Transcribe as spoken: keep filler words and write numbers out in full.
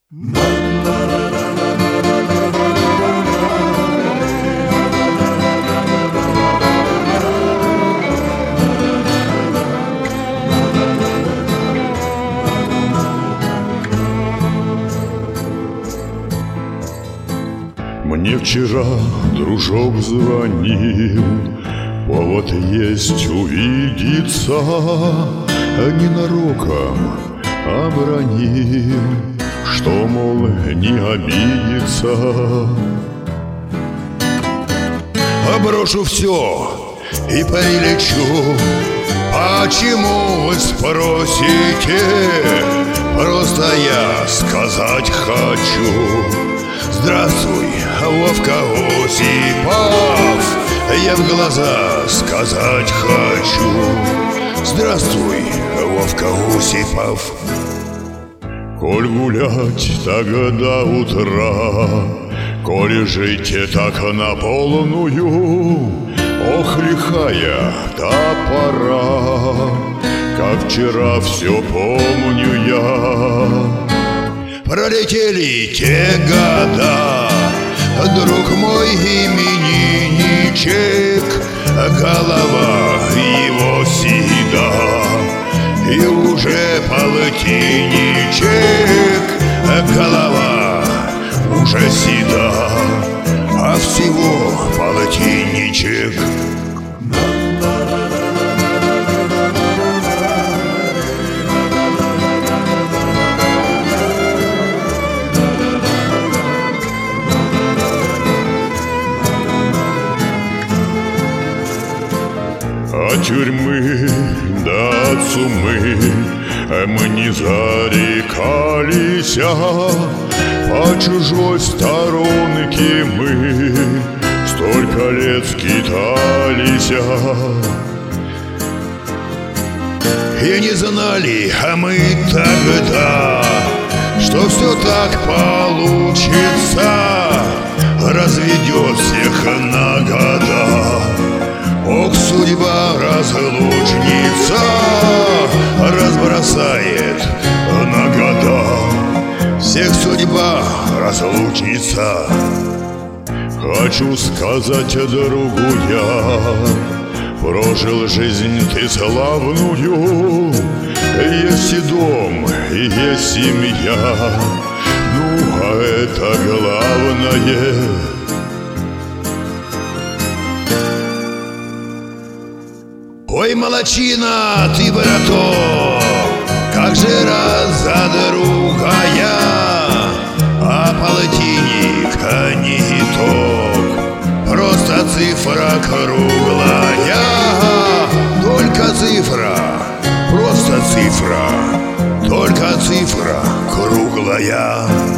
Мне вчера дружок звонил, повод есть увидеться, ненароком обронил, что, мол, не обидится. Брошу все и прилечу. Почему, вы спросите? Просто я сказать хочу: здравствуй, Вовка Осипов. Я в глаза сказать хочу: здравствуй, Вовка Осипов. Коль гулять так до утра, коль жить так на полную, ох, лихая та пора, как вчера все помню я. Пролетели те года, друг мой именинничек, голова его седа, и уже полтинничек, голова уже седа, а всего полтинничек. От тюрьмы до сумы мы не зарекались, по чужой сторонке мы столько лет скитались. И не знали, а мы тогда, что все так получится, разведет всех на года. Ох, судьба разлучница разбросает на года. Всех судьба разлучница. Хочу сказать, другу, я прожил жизнь ты славную. Есть и дом, и есть семья, ну, а это главное. Ой, молодчина ты, браток, как же раз за друга я, а полтинник не итог, просто цифра круглая, только цифра, просто цифра, только цифра круглая.